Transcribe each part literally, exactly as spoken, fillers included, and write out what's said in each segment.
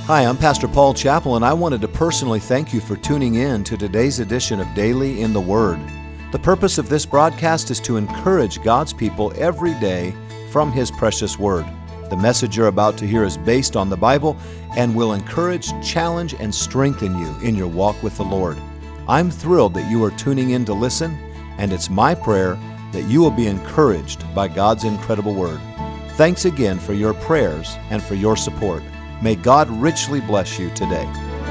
Hi, I'm Pastor Paul Chappell, and I wanted to personally thank you for tuning in to today's edition of Daily in the Word. The purpose of this broadcast is to encourage God's people every day from His precious Word. The message you're about to hear is based on the Bible and will encourage, challenge, and strengthen you in your walk with the Lord. I'm thrilled that you are tuning in to listen, and it's my prayer that you will be encouraged by God's incredible Word. Thanks again for your prayers and for your support. May God richly bless you today.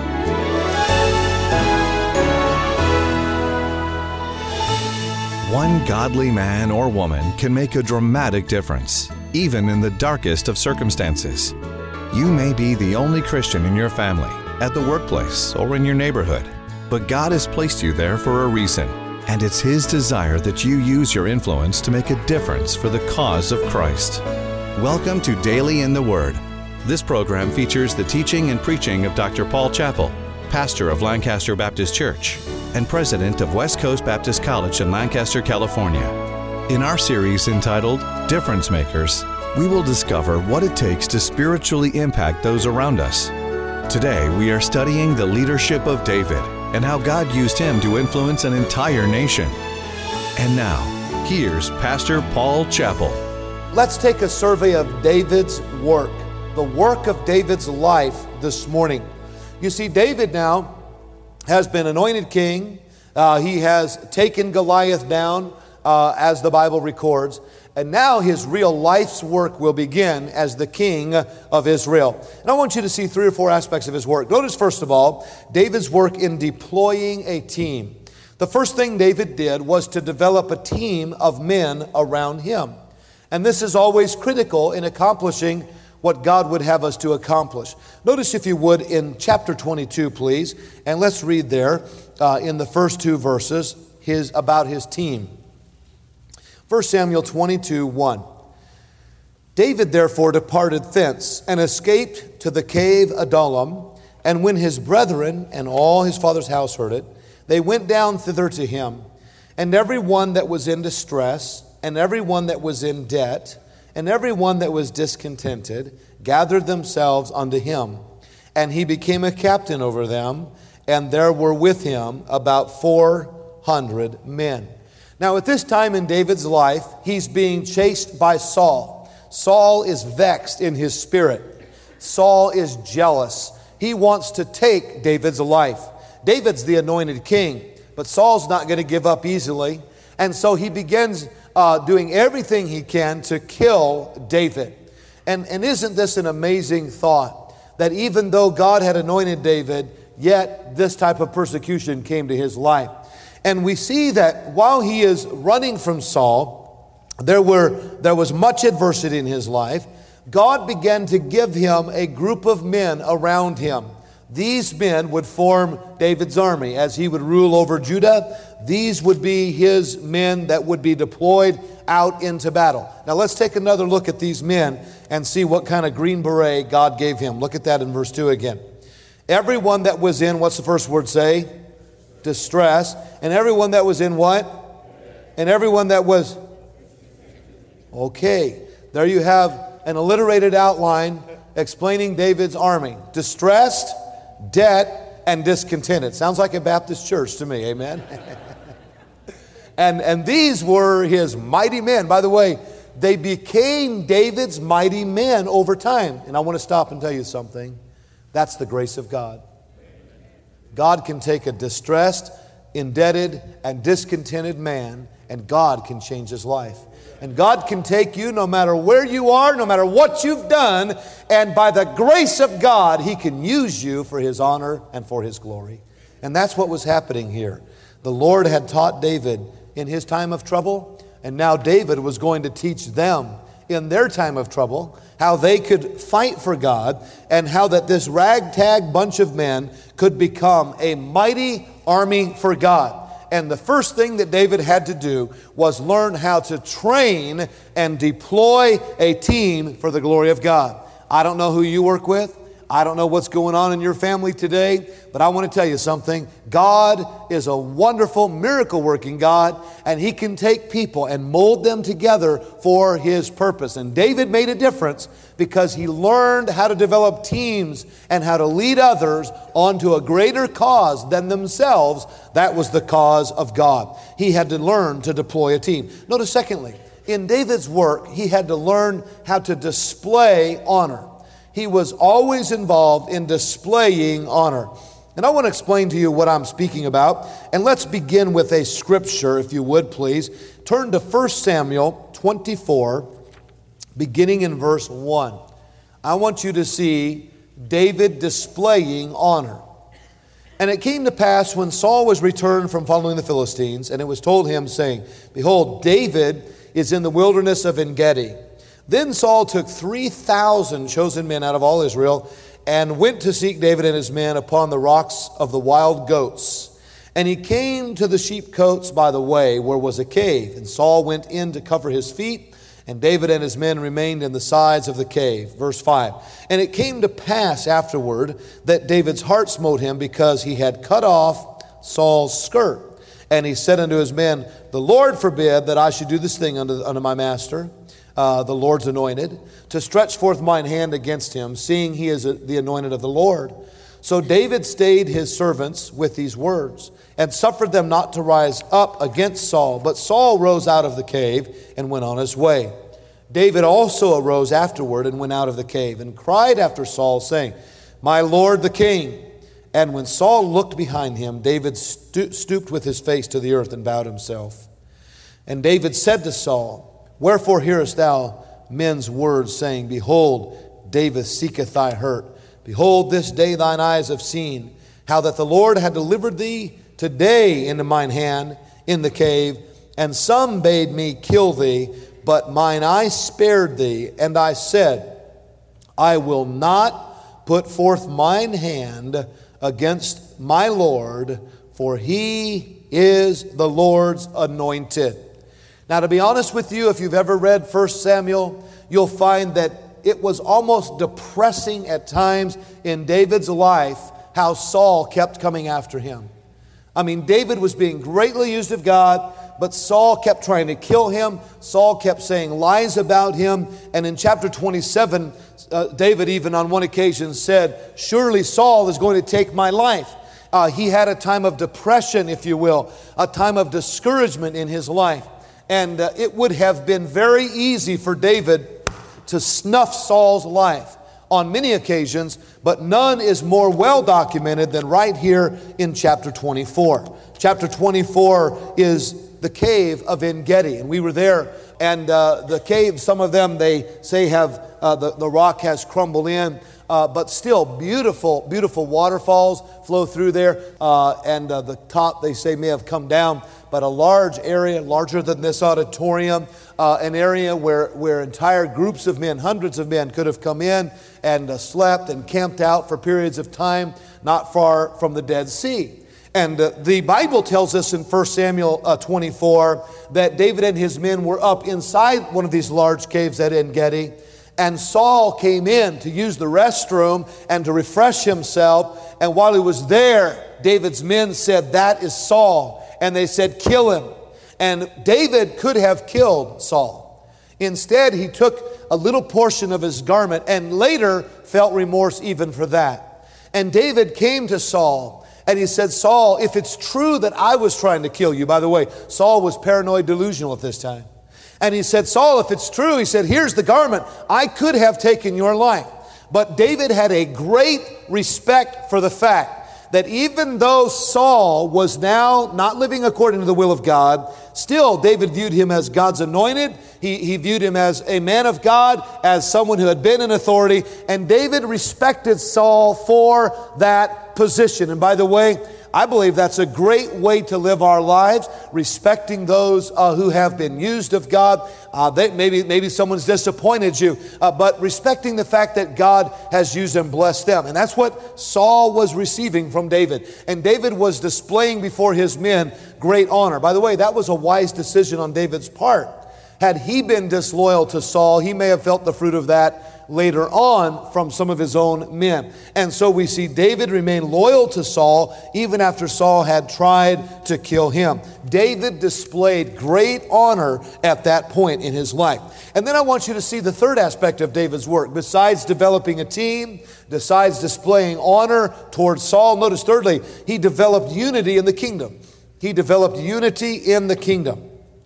One godly man or woman can make a dramatic difference, even in the darkest of circumstances. You may be the only Christian in your family, at the workplace, or in your neighborhood, but God has placed you there for a reason, and it's His desire that you use your influence to make a difference for the cause of Christ. Welcome to Daily in the Word. This program features the teaching and preaching of Doctor Paul Chappell, pastor of Lancaster Baptist Church and president of West Coast Baptist College in Lancaster, California. In our series entitled Difference Makers, we will discover what it takes to spiritually impact those around us. Today, we are studying the leadership of David and how God used him to influence an entire nation. And now, here's Pastor Paul Chappell. Let's take a survey of David's work. The work of David's life this morning. You see, David now has been anointed king. Uh, he has taken Goliath down, uh, as the Bible records. And now his real life's work will begin as the king of Israel. And I want you to see three or four aspects of his work. Notice, first of all, David's work in deploying a team. The first thing David did was to develop a team of men around him. And this is always critical in accomplishing what God would have us to accomplish. Notice, if you would, in chapter twenty-two, please, and let's read there uh, in the first two verses his about his team. First Samuel twenty-two, one. David therefore departed thence and escaped to the cave Adullam, and when his brethren and all his father's house heard it, they went down thither to him, and every one that was in distress, and every one that was in debt, and every one that was discontented gathered themselves unto him. And he became a captain over them, and there were with him about four hundred men. Now at this time in David's life, he's being chased by Saul. Saul is vexed in his spirit. Saul is jealous. He wants to take David's life. David's the anointed king, but Saul's not going to give up easily. And so he begins Uh, doing everything he can to kill David. And, and isn't this an amazing thought? That even though God had anointed David, yet this type of persecution came to his life. And we see that while he is running from Saul, there were there was much adversity in his life. God began to give him a group of men around him. These men would form David's army as he would rule over Judah. These would be his men that would be deployed out into battle. Now let's take another look at these men and see what kind of green beret God gave him. Look at that in verse two again. Everyone that was in, what's the first word say? Distress. And everyone that was in what? And everyone that was... Okay, there you have an alliterated outline explaining David's army. Distressed, debt, and discontented. Sounds like a Baptist church to me, amen? and, and these were his mighty men. By the way, they became David's mighty men over time. And I want to stop and tell you something. That's the grace of God. God can take a distressed, indebted, and discontented man, and God can change his life. And God can take you no matter where you are, no matter what you've done, and by the grace of God, He can use you for His honor and for His glory. And that's what was happening here. The Lord had taught David in his time of trouble, and now David was going to teach them in their time of trouble how they could fight for God, and how that this ragtag bunch of men could become a mighty army for God. And the first thing that David had to do was learn how to train and deploy a team for the glory of God. I don't know who you work with. I don't know what's going on in your family today, but I want to tell you something. God is a wonderful, miracle-working God, and He can take people and mold them together for His purpose. And David made a difference because he learned how to develop teams and how to lead others onto a greater cause than themselves. That was the cause of God. He had to learn to deploy a team. Notice, secondly, in David's work, he had to learn how to display honor. He was always involved in displaying honor. And I want to explain to you what I'm speaking about. And let's begin with a scripture, if you would please. Turn to First Samuel twenty-four, beginning in verse one. I want you to see David displaying honor. And it came to pass when Saul was returned from following the Philistines, and it was told him, saying, Behold, David is in the wilderness of En-gedi. Then Saul took three thousand chosen men out of all Israel and went to seek David and his men upon the rocks of the wild goats. And he came to the sheepcotes by the way, where was a cave. And Saul went in to cover his feet, and David and his men remained in the sides of the cave. Verse five. And it came to pass afterward that David's heart smote him, because he had cut off Saul's skirt. And he said unto his men, The Lord forbid that I should do this thing unto, unto my master, Uh, the Lord's anointed, to stretch forth mine hand against him, seeing he is a, the anointed of the Lord. So David stayed his servants with these words, and suffered them not to rise up against Saul. But Saul rose out of the cave and went on his way. David also arose afterward and went out of the cave, and cried after Saul, saying, My Lord the king. And when Saul looked behind him, David sto- stooped with his face to the earth and bowed himself. And David said to Saul, Wherefore hearest thou men's words, saying, Behold, David seeketh thy hurt. Behold, this day thine eyes have seen how that the Lord had delivered thee today into mine hand in the cave. And some bade me kill thee, but mine eye spared thee. And I said, I will not put forth mine hand against my Lord, for he is the Lord's anointed. Now, to be honest with you, if you've ever read First Samuel, you'll find that it was almost depressing at times in David's life how Saul kept coming after him. I mean, David was being greatly used of God, but Saul kept trying to kill him. Saul kept saying lies about him. And in chapter twenty-seven, uh, David even on one occasion said, Surely Saul is going to take my life. Uh, he had a time of depression, if you will, a time of discouragement in his life. And uh, it would have been very easy for David to snuff Saul's life on many occasions, but none is more well documented than right here in chapter twenty-four. Chapter twenty-four is the cave of En-gedi, and we were there. And uh, the cave, some of them they say have uh, the, the rock has crumbled in. Uh, but still beautiful, beautiful waterfalls flow through there. Uh, and uh, the top, they say, may have come down. But a large area, larger than this auditorium, uh, an area where, where entire groups of men, hundreds of men could have come in and uh, slept and camped out for periods of time, not far from the Dead Sea. And uh, the Bible tells us in First Samuel uh, twenty-four that David and his men were up inside one of these large caves at En-gedi. And Saul came in to use the restroom and to refresh himself. And while he was there, David's men said, That is Saul. And they said, Kill him. And David could have killed Saul. Instead, he took a little portion of his garment and later felt remorse even for that. And David came to Saul and he said, Saul, if it's true that I was trying to kill you, by the way, Saul was paranoid delusional at this time. And he said, Saul, if it's true, he said, here's the garment. I could have taken your life. But David had a great respect for the fact that even though Saul was now not living according to the will of God, still David viewed him as God's anointed. He, he viewed him as a man of God, as someone who had been in authority. And David respected Saul for that position. And by the way, I believe that's a great way to live our lives, respecting those uh, who have been used of God. Uh, they, maybe, maybe someone's disappointed you, uh, but respecting the fact that God has used and blessed them. And that's what Saul was receiving from David. And David was displaying before his men great honor. By the way, that was a wise decision on David's part. Had he been disloyal to Saul, he may have felt the fruit of that later on from some of his own men. And so we see David remain loyal to Saul even after Saul had tried to kill him. David displayed great honor at that point in his life. And then I want you to see the third aspect of David's work. Besides developing a team, besides displaying honor towards Saul, notice thirdly, he developed unity in the kingdom. He developed unity in the kingdom.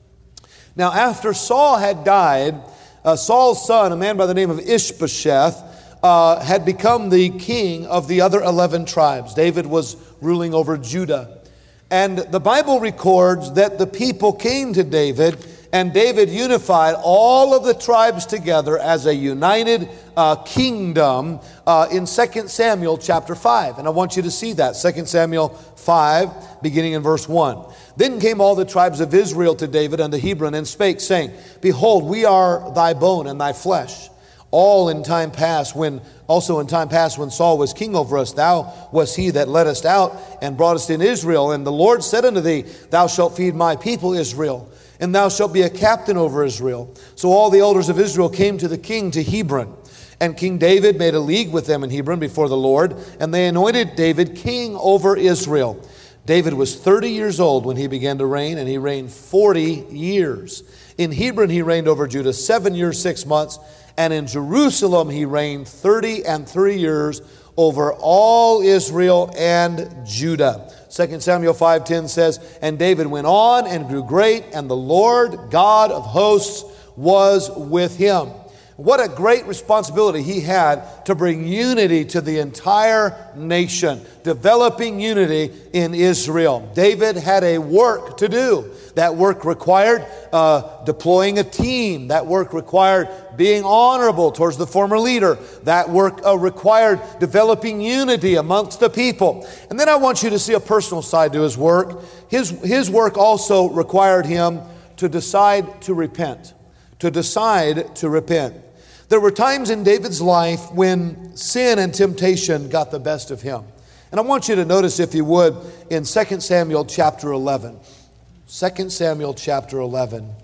Now, after Saul had died, uh, Saul's son, a man by the name of Ishbosheth, uh, had become the king of the other eleven tribes. David was ruling over Judah. And the Bible records that the people came to David, and David unified all of the tribes together as a united uh, kingdom uh, in Second Samuel chapter five. And I want you to see that, Second Samuel five, beginning in verse one. Then came all the tribes of Israel to David unto Hebron, and spake, saying, Behold, we are thy bone and thy flesh. All in time past, when also in time past when Saul was king over us, thou was he that led us out and brought us in Israel. And the Lord said unto thee, Thou shalt feed my people Israel, and thou shalt be a captain over Israel. So all the elders of Israel came to the king to Hebron. And King David made a league with them in Hebron before the Lord, and they anointed David king over Israel. David was thirty years old when he began to reign, and he reigned forty years. In Hebron he reigned over Judah seven years, six months, and in Jerusalem he reigned thirty and three years over all Israel and Judah. Second Samuel five ten says, And David went on and grew great, and the Lord God of hosts was with him. What a great responsibility he had to bring unity to the entire nation, developing unity in Israel. David had a work to do. That work required uh, deploying a team. That work required being honorable towards the former leader. That work uh, required developing unity amongst the people. And then I want you to see a personal side to his work. His, his work also required him to decide to repent. To decide to repent. There were times in David's life when sin and temptation got the best of him. And I want you to notice, if you would, in Second Samuel chapter eleven. Second Samuel chapter eleven.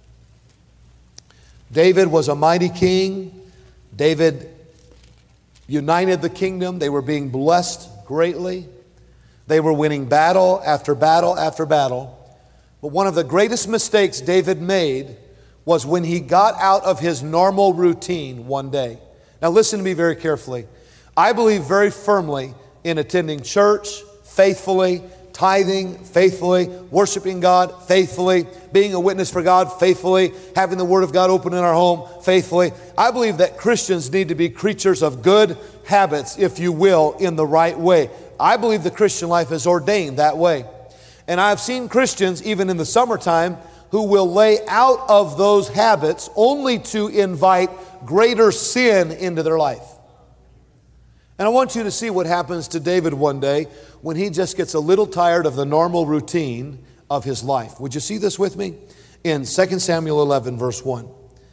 David was a mighty king. David united the kingdom. They were being blessed greatly. They were winning battle after battle after battle. But one of the greatest mistakes David made was when he got out of his normal routine one day. Now listen to me very carefully. I believe very firmly in attending church faithfully, tithing faithfully, worshiping God faithfully, being a witness for God faithfully, having the Word of God open in our home faithfully. I believe that Christians need to be creatures of good habits, if you will, in the right way. I believe the Christian life is ordained that way. And I've seen Christians, even in the summertime, who will lay out of those habits only to invite greater sin into their life. And I want you to see what happens to David one day when he just gets a little tired of the normal routine of his life. Would you see this with me? In Second Samuel eleven, verse one.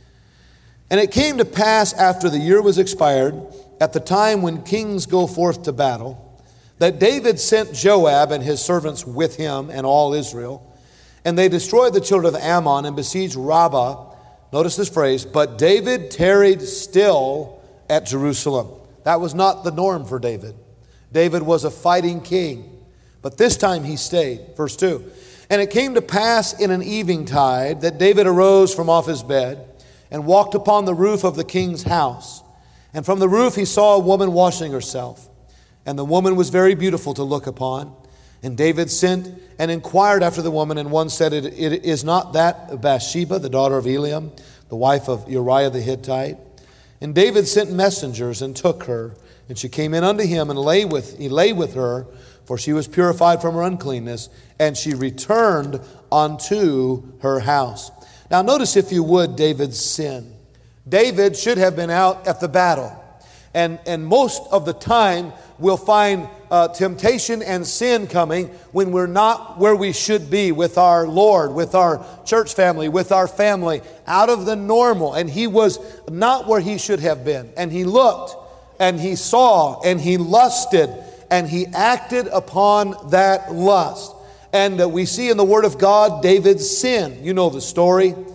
And it came to pass after the year was expired, at the time when kings go forth to battle, that David sent Joab and his servants with him and all Israel, and they destroyed the children of Ammon and besieged Rabbah. Notice this phrase, but David tarried still at Jerusalem. That was not the norm for David. David was a fighting king, but this time he stayed. Verse two, and it came to pass in an eventide that David arose from off his bed and walked upon the roof of the king's house. And from the roof he saw a woman washing herself. And the woman was very beautiful to look upon. And David sent and inquired after the woman, and one said, it, it is not that Bathsheba, the daughter of Eliam, the wife of Uriah the Hittite? And David sent messengers and took her, and she came in unto him, and lay with he lay with her, for she was purified from her uncleanness, and she returned unto her house. Now notice, if you would, David's sin. David should have been out at the battle. And, and most of the time, we'll find uh, temptation and sin coming when we're not where we should be with our Lord, with our church family, with our family, out of the normal. And he was not where he should have been. And he looked, and he saw, and he lusted, and he acted upon that lust. And uh, we see in the Word of God David's sin. You know the story.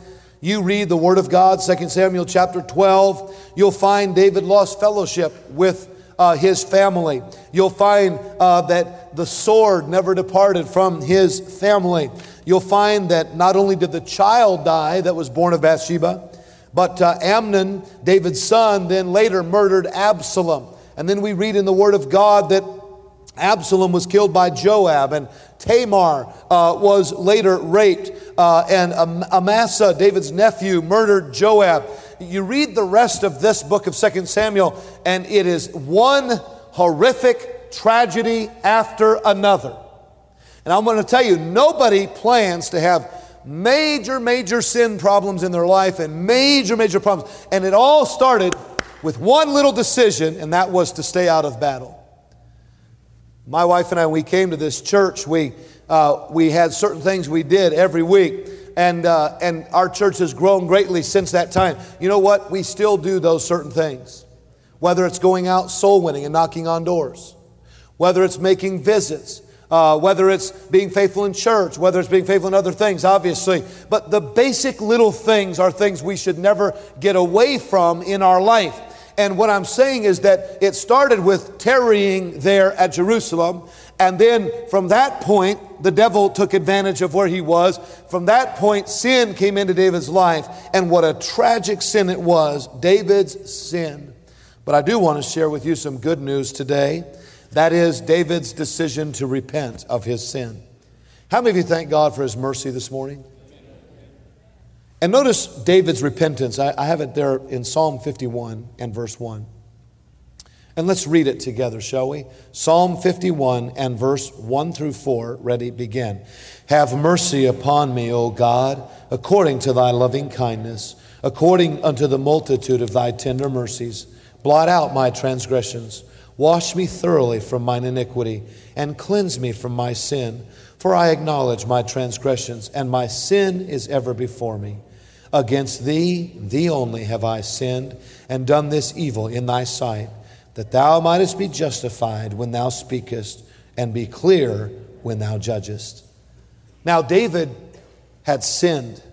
You read the Word of God, Second Samuel chapter twelve, you'll find David lost fellowship with uh, his family. You'll find uh, that the sword never departed from his family. You'll find that not only did the child die that was born of Bathsheba, but uh, Amnon, David's son, then later murdered Absalom. And then we read in the Word of God that Absalom was killed by Joab, and Tamar uh, was later raped, uh, and Am- Amasa, David's nephew, murdered Joab. You read the rest of this book of Second Samuel, and it is one horrific tragedy after another. And I'm going to tell you, nobody plans to have major, major sin problems in their life and major, major problems. And it all started with one little decision, and that was to stay out of battle. My wife and I, when we came to this church, we uh, we had certain things we did every week. And, uh, and our church has grown greatly since that time. You know what? We still do those certain things. Whether it's going out soul winning and knocking on doors. Whether it's making visits. Uh, whether it's being faithful in church, whether it's being faithful in other things, obviously. But the basic little things are things we should never get away from in our life. And what I'm saying is that it started with tarrying there at Jerusalem. And then from that point, the devil took advantage of where he was. From that point, sin came into David's life. And what a tragic sin it was, David's sin. But I do want to share with you some good news today. That is David's decision to repent of his sin. How many of you thank God for His mercy this morning? And notice David's repentance. I, I have it there in Psalm fifty-one and verse one. And let's read it together, shall we? Psalm fifty-one and verse one through four. Ready, begin. Have mercy upon me, O God, according to thy loving kindness, according unto the multitude of thy tender mercies. Blot out my transgressions. Wash me thoroughly from mine iniquity, and cleanse me from my sin. For I acknowledge my transgressions, and my sin is ever before me. Against thee, thee only have I sinned, and done this evil in thy sight, that thou mightest be justified when thou speakest, and be clear when thou judgest. Now David had sinned,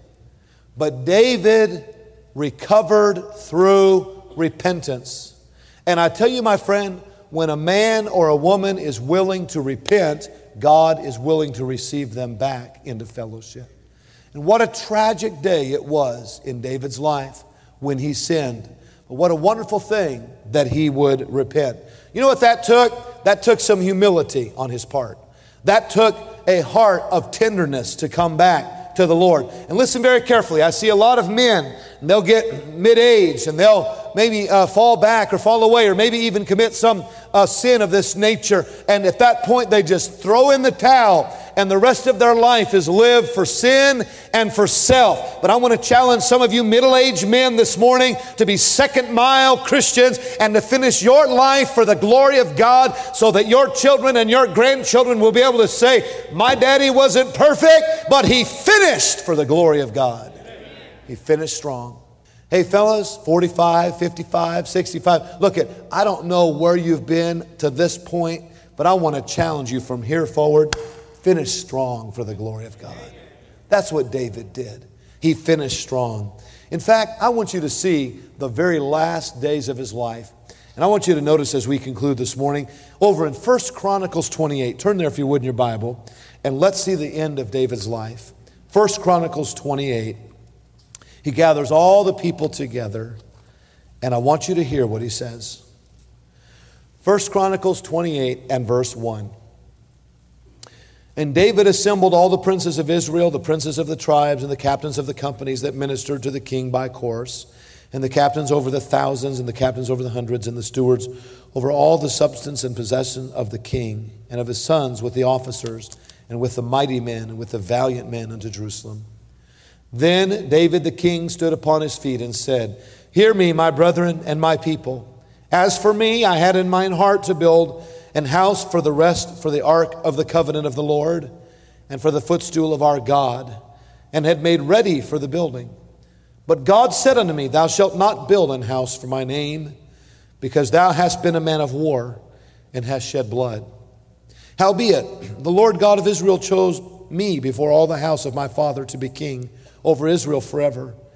but David recovered through repentance. And I tell you, my friend, when a man or a woman is willing to repent, God is willing to receive them back into fellowship. And what a tragic day it was in David's life when he sinned. But what a wonderful thing that he would repent. You know what that took? That took some humility on his part. That took a heart of tenderness to come back to the Lord. And listen very carefully. I see a lot of men, and they'll get mid-age, and they'll maybe uh, fall back or fall away, or maybe even commit some uh, sin of this nature. And at that point, they just throw in the towel, and the rest of their life is lived for sin and for self. But I want to challenge some of you middle-aged men this morning to be second-mile Christians and to finish your life for the glory of God, so that your children and your grandchildren will be able to say, my daddy wasn't perfect, but he finished for the glory of God. He finished strong. Hey fellas, forty-five, fifty-five, sixty-five. Look, at, I don't know where you've been to this point, but I want to challenge you from here forward. Finish strong for the glory of God. That's what David did. He finished strong. In fact, I want you to see the very last days of his life. And I want you to notice as we conclude this morning, over in First Chronicles twenty-eight, turn there if you would in your Bible, and let's see the end of David's life. First Chronicles twenty-eight. He gathers all the people together, and I want you to hear what he says. First Chronicles twenty-eight and verse one. And David assembled all the princes of Israel, the princes of the tribes, and the captains of the companies that ministered to the king by course, and the captains over the thousands, and the captains over the hundreds, and the stewards over all the substance and possession of the king, and of his sons with the officers, and with the mighty men, and with the valiant men unto Jerusalem. Then David the king stood upon his feet and said, Hear me, my brethren and my people. As for me, I had in mine heart to build an house for the rest, for the ark of the covenant of the Lord, and for the footstool of our God, and had made ready for the building. But God said unto me, Thou shalt not build an house for my name, because thou hast been a man of war, and hast shed blood. Howbeit, the Lord God of Israel chose me before all the house of my father to be king over Israel forever.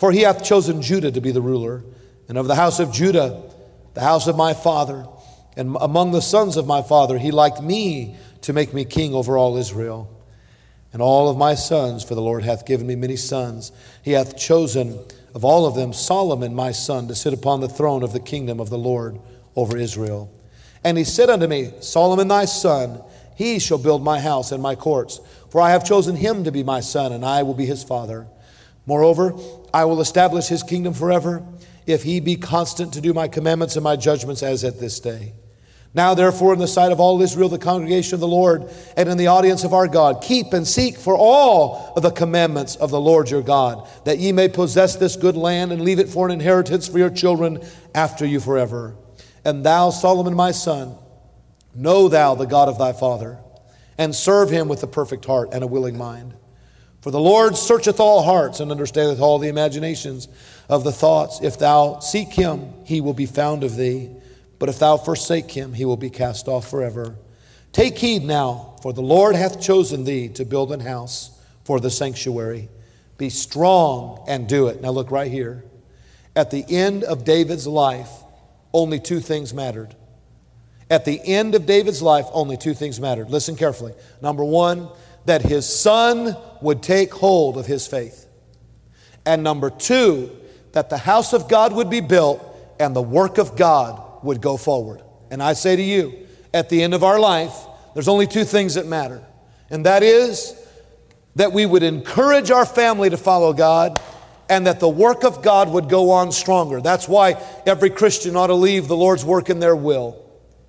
For he hath chosen Judah to be the ruler, and of the house of Judah, the house of my father, and among the sons of my father, he liked me to make me king over all Israel. And all of my sons, for the Lord hath given me many sons, he hath chosen of all of them Solomon my son to sit upon the throne of the kingdom of the Lord over Israel. And he said unto me, Solomon thy son, he shall build my house and my courts, for I have chosen him to be my son, and I will be his father. Moreover, I will establish his kingdom forever, if he be constant to do my commandments and my judgments as at this day. Now therefore in the sight of all Israel, the congregation of the Lord, and in the audience of our God, keep and seek for all of the commandments of the Lord your God, that ye may possess this good land and leave it for an inheritance for your children after you forever. And thou, Solomon my son, know thou the God of thy father, and serve him with a perfect heart and a willing mind. For the Lord searcheth all hearts, and understandeth all the imaginations of the thoughts. If thou seek him, he will be found of thee. But if thou forsake him, he will be cast off forever. Take heed now, for the Lord hath chosen thee to build an house for the sanctuary. Be strong and do it. Now look right here. At the end of David's life, only two things mattered. At the end of David's life, only two things mattered. Listen carefully. Number one, that his son would take hold of his faith. And number two, that the house of God would be built and the work of God would go forward. And I say to you, at the end of our life, there's only two things that matter. And that is that we would encourage our family to follow God, and that the work of God would go on stronger. That's why every Christian ought to leave the Lord's work in their will.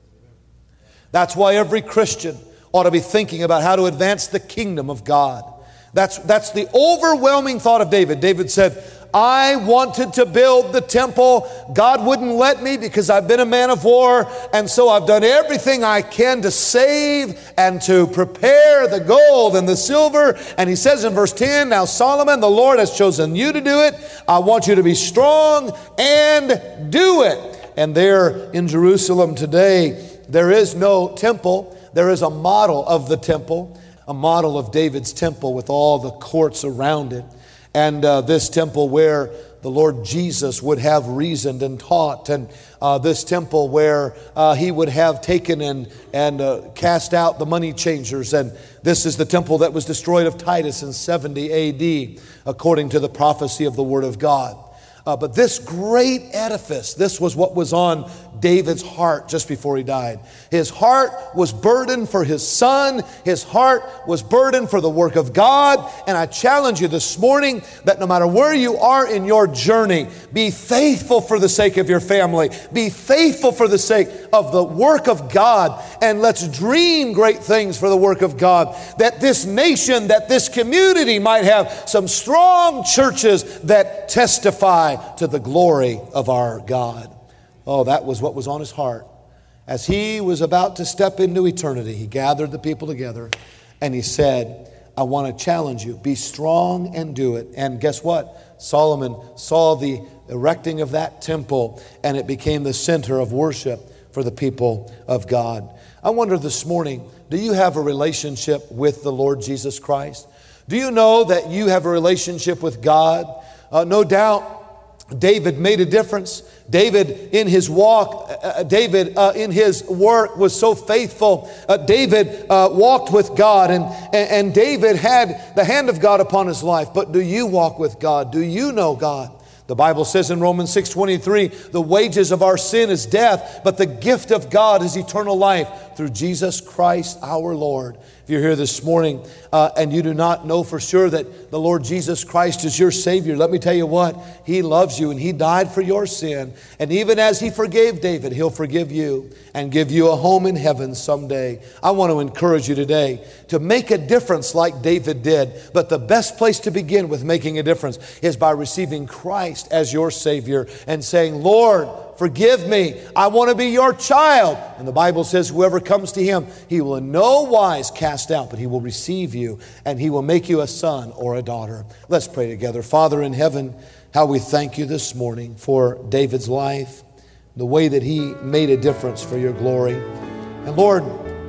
That's why every Christian ought to be thinking about how to advance the kingdom of God. That's, that's the overwhelming thought of David. David said, I wanted to build the temple. God wouldn't let me because I've been a man of war. And so I've done everything I can to save and to prepare the gold and the silver. And he says in verse ten, now Solomon, the Lord has chosen you to do it. I want you to be strong and do it. And there in Jerusalem today, there is no temple. There is a model of the temple, a model of David's temple with all the courts around it. And uh, this temple where the Lord Jesus would have reasoned and taught, and uh, this temple where uh, he would have taken and, and uh, cast out the money changers. And this is the temple that was destroyed of Titus in seventy A D, according to the prophecy of the Word of God. Uh, but this great edifice, this was what was on David's heart just before he died. His heart was burdened for his son. His heart was burdened for the work of God. And I challenge you this morning that no matter where you are in your journey, be faithful for the sake of your family. Be faithful for the sake of the work of God. And let's dream great things for the work of God. That this nation, that this community might have some strong churches that testify to the glory of our God. Oh, that was what was on his heart. As he was about to step into eternity, he gathered the people together and he said, I want to challenge you. Be strong and do it. And guess what? Solomon saw the erecting of that temple, and it became the center of worship for the people of God. I wonder this morning, do you have a relationship with the Lord Jesus Christ? Do you know that you have a relationship with God? Uh, no doubt, David made a difference. David in his walk, uh, David uh, in his work was so faithful. Uh, David uh, walked with God, and, and, and David had the hand of God upon his life. But do you walk with God? Do you know God? The Bible says in Romans six twenty-three, the wages of our sin is death, but the gift of God is eternal life through Jesus Christ our Lord. If you're here this morning uh, and you do not know for sure that the Lord Jesus Christ is your Savior, let me tell you what, He loves you and He died for your sin. And even as He forgave David, He'll forgive you and give you a home in heaven someday. I want to encourage you today to make a difference like David did. But the best place to begin with making a difference is by receiving Christ as your Savior and saying, Lord, forgive me. I want to be your child. And the Bible says whoever comes to Him, He will in no wise cast out, but He will receive you and He will make you a son or a daughter. Let's pray together. Father in heaven, how we thank you this morning for David's life, the way that he made a difference for your glory. And Lord,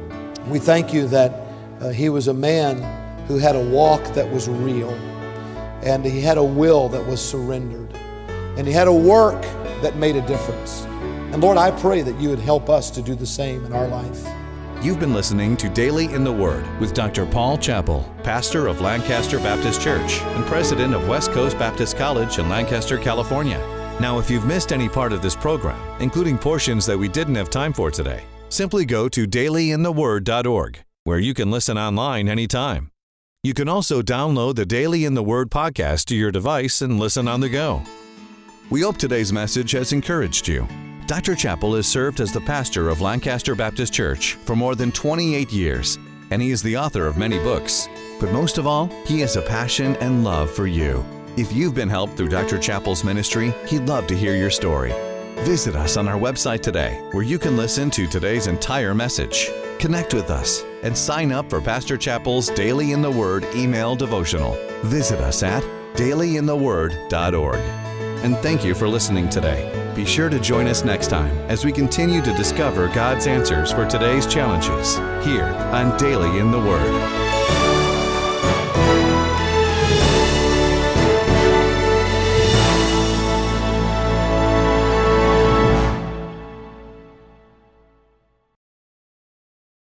we thank you that uh, he was a man who had a walk that was real. and he had a will that was surrendered, and he had a work that made a difference. And Lord, I pray that you would help us to do the same in our life. You've been listening to Daily in the Word with Doctor Paul Chappell, pastor of Lancaster Baptist Church and president of West Coast Baptist College in Lancaster, California. Now, if you've missed any part of this program, including portions that we didn't have time for today, simply go to daily in the word dot org, where you can listen online anytime. You can also download the Daily in the Word podcast to your device and listen on the go. We hope today's message has encouraged you. Doctor Chappell has served as the pastor of Lancaster Baptist Church for more than twenty-eight years, and he is the author of many books. But most of all, he has a passion and love for you. If you've been helped through Doctor Chappell's ministry, he'd love to hear your story. Visit us on our website today, where you can listen to today's entire message. Connect with us and sign up for Pastor Chappell's Daily in the Word email devotional. Visit us at daily in the word dot org. And thank you for listening today. Be sure to join us next time as we continue to discover God's answers for today's challenges here on Daily in the Word.